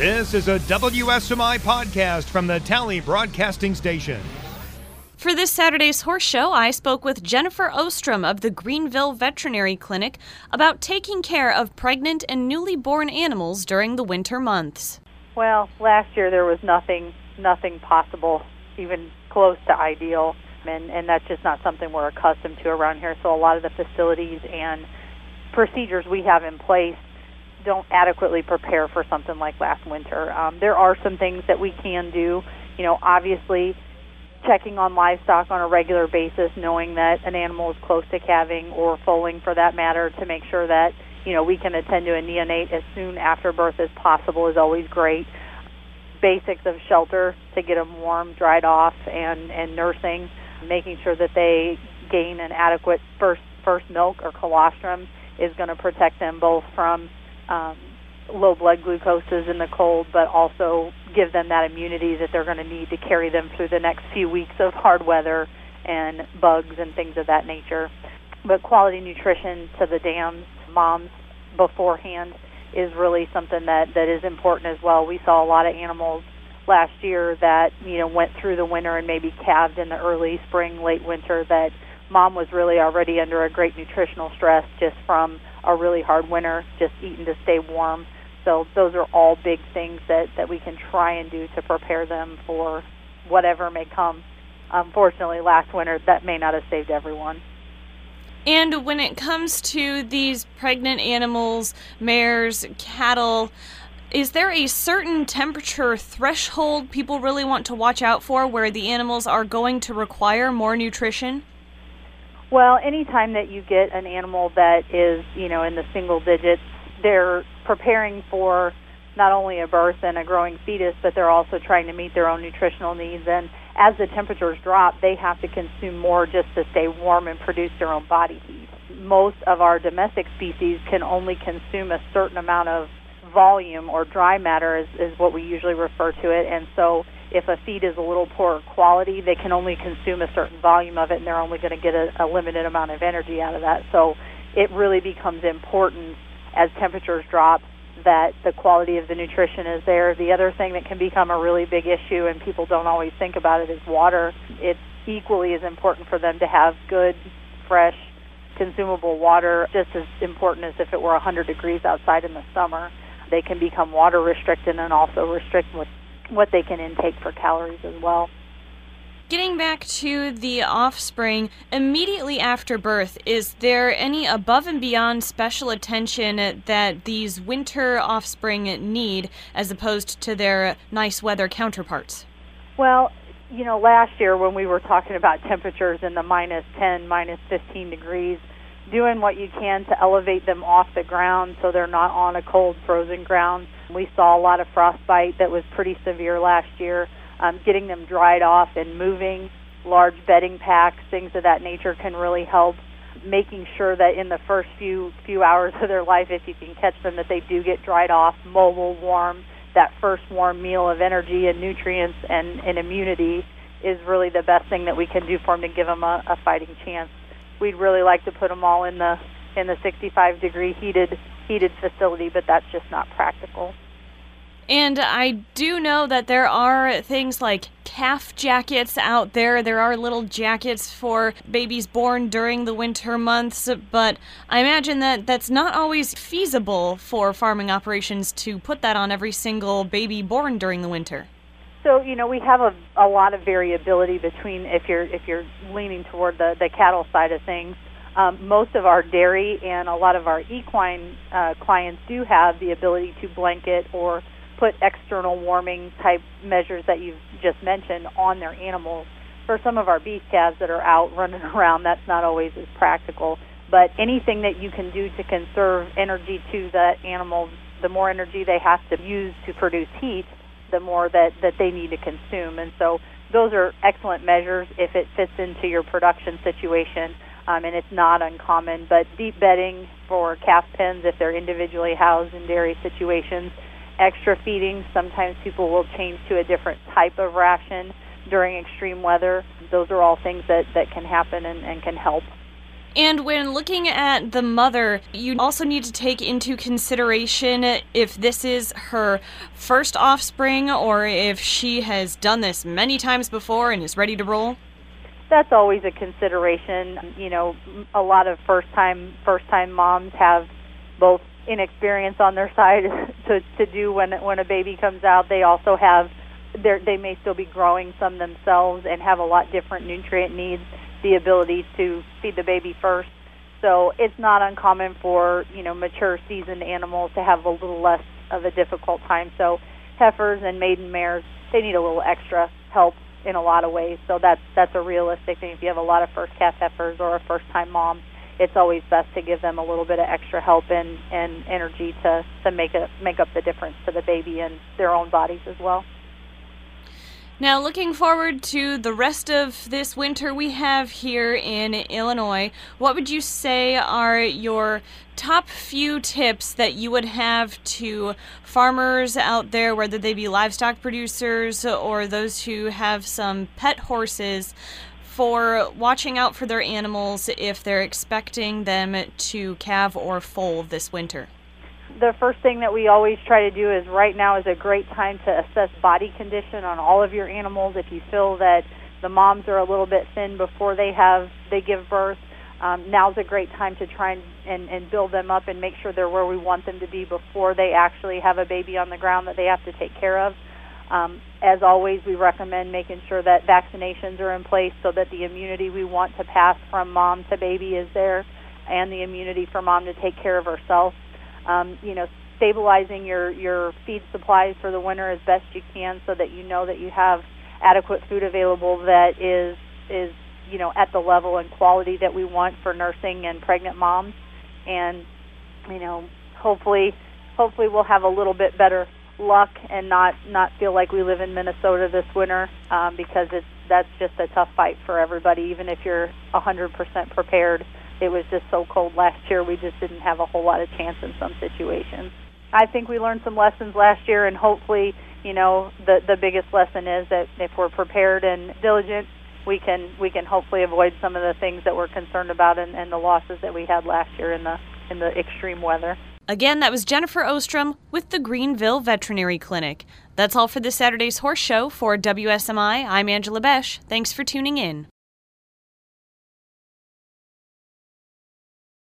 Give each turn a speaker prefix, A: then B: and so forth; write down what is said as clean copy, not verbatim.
A: This is a WSMI podcast from the Tally Broadcasting Station.
B: For this Saturday's Horse Show, I spoke with Jennifer Ostrom of the Greenville Veterinary Clinic about taking care of pregnant and newly born animals during the winter months.
C: Well, last year there was nothing possible, even close to ideal, and that's just not something we're accustomed to around here. So a lot of the facilities and procedures we have in place don't adequately prepare for something like last winter. There are some things that we can do, obviously checking on livestock on a regular basis, knowing that an animal is close to calving or foaling for that matter, to make sure that, we can attend to a neonate as soon after birth as possible is always great. Basics of shelter to get them warm, dried off, and nursing, making sure that they gain an adequate first milk or colostrum is going to protect them both from low blood glucoses in the cold, but also give them that immunity that they're going to need to carry them through the next few weeks of hard weather and bugs and things of that nature. But quality nutrition to the dams, moms beforehand is really something that is important as well. We saw a lot of animals last year that, went through the winter and maybe calved in the early spring, late winter, that mom was really already under a great nutritional stress just from a really hard winter, just eating to stay warm. So those are all big things that we can try and do to prepare them for whatever may come. Unfortunately, last winter, that may not have saved everyone.
B: And when it comes to these pregnant animals, mares, cattle, is there a certain temperature threshold people really want to watch out for where the animals are going to require more nutrition?
C: Well, anytime that you get an animal that is, in the single digits, they're preparing for not only a birth and a growing fetus, but they're also trying to meet their own nutritional needs. And as the temperatures drop, they have to consume more just to stay warm and produce their own body heat. Most of our domestic species can only consume a certain amount of volume, or dry matter is what we usually refer to it. And so if a feed is a little poorer quality, they can only consume a certain volume of it, and they're only going to get a limited amount of energy out of that. So it really becomes important as temperatures drop that the quality of the nutrition is there. The other thing that can become a really big issue, and people don't always think about it, is water. It's equally as important for them to have good, fresh, consumable water, just as important as if it were 100 degrees outside in the summer. They can become water restricted and also restrict what they can intake for calories as well.
B: Getting back to the offspring, immediately after birth, is there any above and beyond special attention that these winter offspring need as opposed to their nice weather counterparts?
C: Well, last year when we were talking about temperatures in the minus 10, minus 15 degrees, doing what you can to elevate them off the ground so they're not on a cold, frozen ground. We saw a lot of frostbite that was pretty severe last year. Getting them dried off and moving, large bedding packs, things of that nature can really help. Making sure that in the first few hours of their life, if you can catch them, that they do get dried off, mobile, warm. That first warm meal of energy and nutrients and immunity is really the best thing that we can do for them to give them a fighting chance. We'd really like to put them all in the 65-degree heated facility, but that's just not practical.
B: And I do know that there are things like calf jackets out there. There are little jackets for babies born during the winter months, but I imagine that that's not always feasible for farming operations to put that on every single baby born during the winter.
C: So, we have a lot of variability between if you're leaning toward the cattle side of things. Most of our dairy and a lot of our equine clients do have the ability to blanket or put external warming type measures that you've just mentioned on their animals. For some of our beef calves that are out running around, that's not always as practical. But anything that you can do to conserve energy to the animal, the more energy they have to use to produce heat, the more that they need to consume. And so those are excellent measures if it fits into your production situation, and it's not uncommon. But deep bedding for calf pens if they're individually housed in dairy situations, extra feeding, sometimes people will change to a different type of ration during extreme weather. Those are all things that can happen and can help.
B: And when looking at the mother, you also need to take into consideration if this is her first offspring or if she has done this many times before and is ready to roll.
C: That's always a consideration. You know, a lot of first-time moms have both inexperience on their side to do when a baby comes out. They also have, they may still be growing some themselves and have a lot different nutrient needs, the ability to feed the baby first. So it's not uncommon for, you know, mature seasoned animals to have a little less of a difficult time. So heifers and maiden mares, they need a little extra help in a lot of ways. So that's a realistic thing. If you have a lot of first calf heifers or a first-time mom, it's always best to give them a little bit of extra help and energy to make up the difference to the baby and their own bodies as well.
B: Now, looking forward to the rest of this winter we have here in Illinois, what would you say are your top few tips that you would have to farmers out there, whether they be livestock producers or those who have some pet horses, for watching out for their animals if they're expecting them to calve or foal this winter?
C: The first thing that we always try to do is right now is a great time to assess body condition on all of your animals. If you feel that the moms are a little bit thin before they give birth, now's a great time to try and build them up and make sure they're where we want them to be before they actually have a baby on the ground that they have to take care of. As always, we recommend making sure that vaccinations are in place so that the immunity we want to pass from mom to baby is there, and the immunity for mom to take care of herself. You know, stabilizing your feed supplies for the winter as best you can so that you know that you have adequate food available that is you know, at the level and quality that we want for nursing and pregnant moms. And, you know, hopefully we'll have a little bit better luck and not feel like we live in Minnesota this winter, because that's just a tough fight for everybody. Even if you're 100% prepared, it was just so cold last year, we just didn't have a whole lot of chance in some situations. I think we learned some lessons last year, and hopefully, you know, the biggest lesson is that if we're prepared and diligent, we can hopefully avoid some of the things that we're concerned about and the losses that we had last year in the extreme weather.
B: Again, that was Jennifer Ostrom with the Greenville Veterinary Clinic. That's all for this Saturday's Horse Show. For WSMI, I'm Angela Besh. Thanks for tuning in.